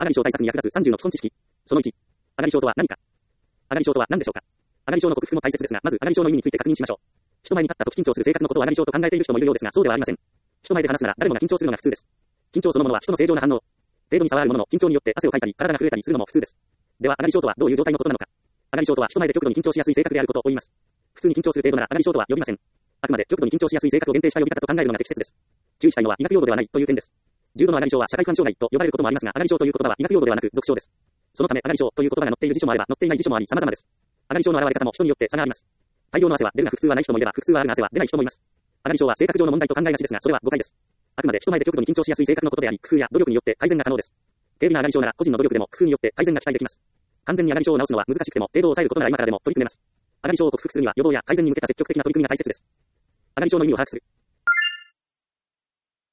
上がり症対策に役立つ30の基本知識。その1。上がり症とは何か。上がり症とは何でしょうか。上がり症の克服も大切ですが、まず上がり症の意味について確認しましょう。人前に立った時緊張する性格のことを上がり症と考えている人もいるようですが、そうではありません。人前で話すなら誰もが緊張するのが普通です。緊張そのものは人の正常な反応。程度に差はあるものの、緊張によって汗をかいたり、体が震えたりするのも普通です。では、上がり症とはどういう状態のことなのか。上がり症とは人前で極度に緊張しやすい性格であることを言います。普通に緊張する程度なら上がり症とは呼びません。あくまで極度に緊張しやすい性格を限定した呼び方と考えるのが適切です。注意したいのは医学用語ではないという点です。重度の上がり症は社会不安障害と呼ばれることもありますが、上がり症という言葉は医学用語ではなく俗称です。そのため、上がり症という言葉が載っている辞書もあれば、載っていない辞書もあり、様々です。上がり症の現れ方も人によって差があります。大量の汗は出るが普通はない人もいれば、普通はあるが汗は出ない人もいます。上がり症は性格上の問題と考えがちですが、それは誤解です。あくまで人前で極度に緊張しやすい性格のことであり、工夫や努力によって改善が可能です。軽微な上がり症なら個人の努力でも工夫によって改善が期待できます。完全に上がり症を治すのは難しくても、程度を抑えることなら今からでも取り組めます。上がり症を克服するには予防や改善に向けた積極的な取り組みが大切です。上がり症の意味を把握する。